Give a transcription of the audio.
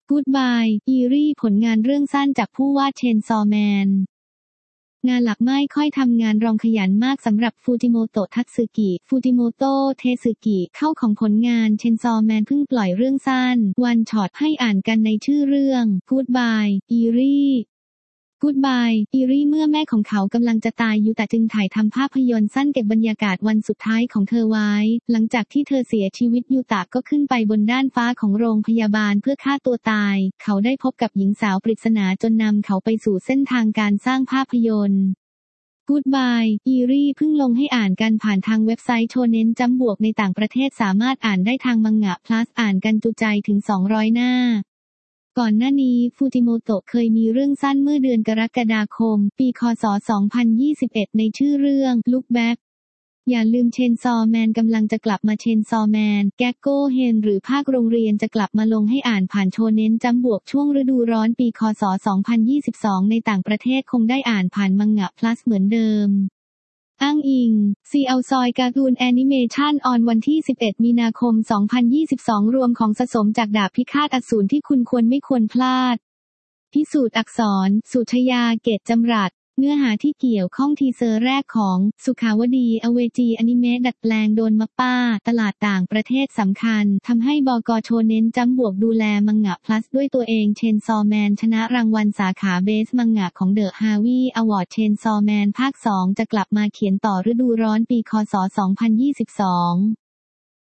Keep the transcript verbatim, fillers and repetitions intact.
Goodbye Eerie ผลงานเรื่องสั้นจากผู้วาด Chainsaw Man งานหลักไม่ค่อยทำงานรองขยันมากสำหรับฟูจิโมโตะทัตสึกิฟูจิโมโตะเทสึกิเข้าของผลงาน Chainsaw Man เพิ่งปล่อยเรื่องสั้น One Shot ให้อ่านกันในชื่อเรื่อง Goodbye Eerie Goodbye Eerie เมื่อแม่ของเขากำลังจะตายยูตะจึงถ่ายทำภาพยนตร์สั้นเก็บบรรยากาศวันสุดท้ายของเธอไว้หลังจากที่เธอเสียชีวิตยูตะก็ขึ้นไปบนด้านฟ้าของโรงพยาบาลเพื่อฆ่าตัวตายเขาได้พบกับหญิงสาวปริศนาจนนำเขาไปสู่เส้นทางการสร้างภาพยนตร์ Goodbye Eerie เพิ่งลงให้อ่านกันผ่านทางเว็บไซต์โชเน็นจัมป์บวกในต่างประเทศสามารถอ่านได้ทางมังงะ plus อ่านกันจุใจถึงสองร้อยหน้าก่อนหน้านี้ฟูจิโมโตะเคยมีเรื่องสั้นเมื่อเดือนกรกฎาคมปีคศสองพันยี่สิบเอ็ดในชื่อเรื่อง Look Back อย่าลืม Chainsaw Man กำลังจะกลับมา Chainsaw Man Gekko Hen หรือภาคโรงเรียนจะกลับมาลงให้อ่านผ่านโชเน็นจัมป์บวกช่วงฤดูร้อนปีคศสองพันยี่สิบสองในต่างประเทศคงได้อ่านผ่านมังงะ plus เหมือนเดิมอ้างอิง ซี แอล ซอยการ์ตูนแอนิเมชันออนวันที่สิบเอ็ดมีนาคมสองพันยี่สิบสองรวมของสะสมจากดาบพิฆาตอสูรที่คุณควรไม่ควรพลาดพิสูจน์อักษรสุชยาเกตจำรัดเนื้อหาที่เกี่ยวข้องทีเซอร์แรกของสุขาวดีอเวจีอนิเมะดัดแปลงโดนมัปป้าตลาดต่างประเทศสำคัญทำให้บก.โชเน็นจัมป์บวกดูแลมังงะ plus ด้วยตัวเอง Chainsaw Man ชนะรางวัลสาขาเบสมังงะของ The Harvey Award Chainsaw Man ภาคสองจะกลับมาเขียนต่อฤดูร้อนปีคศสองพันยี่สิบสอง